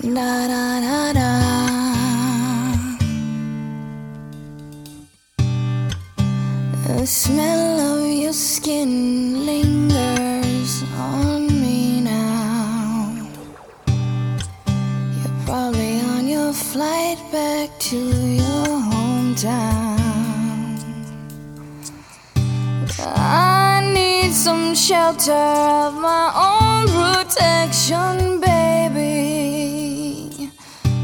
Da da da da. The smell of your skin lingers on me now. You're probably on your flight back to your hometown. I need some shelter of my own protection, baby.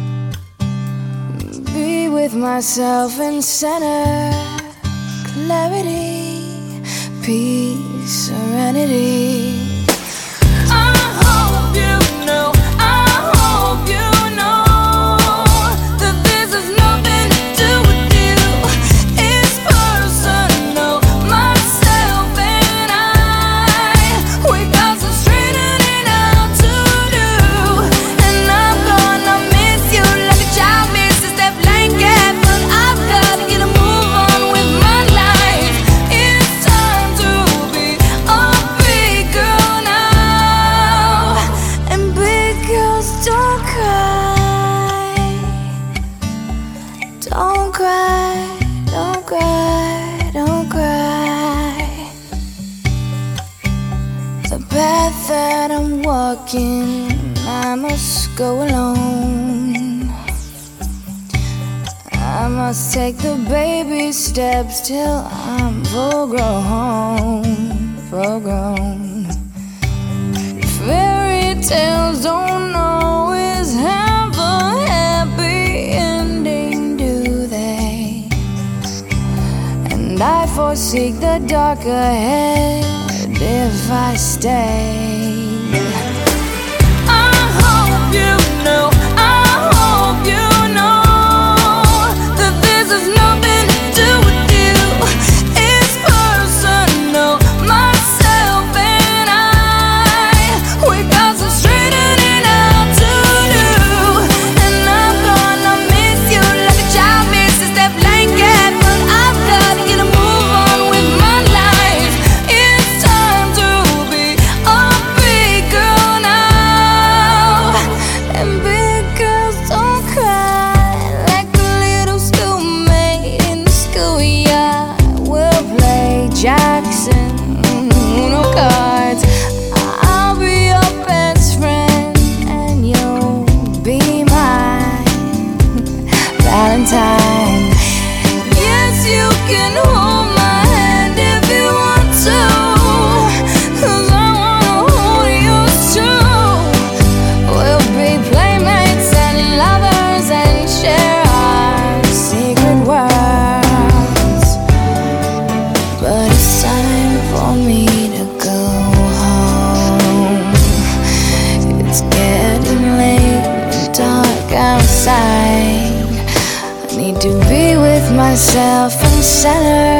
Be with myself in center, clarity, peace, serenity. I hope you know, I hope you know that this has nothing to do with you. It's personal, myself and I. We got some straightening out to do, and I'm gonna miss you like a child misses that blanket. But I've gotta get a move on with my life. It's time to be a big girl now. And big girls don't cry. Don't cry, don't cry, don't cry. The path that I'm walking, I must go alone. I must take the baby steps till I'm full grown, full grown. Fairy tales don't always have a happy ending, do they? And I foresee the dark ahead if I stay. I hope you know, I hope you know that this has nothing to do with you. It's personal, myself and I. We got some straightening out to do, and I'm gonna miss you like a child misses that blanket. But I've gotta get a move on with my life. It's time to be a big girl now. And big girls don't cry like a little schoolmate in the schoolyard. We'll play Jackson, Uno cards. I'll be your best friend and you'll be my Valentine. Yes, you can hold my hand if you want to, 'cause I wanna hold yours too. We'll be playmates and lovers and share our secret worlds. But it's time for me to go home. It's getting late and dark outside. I need to be with myself in center,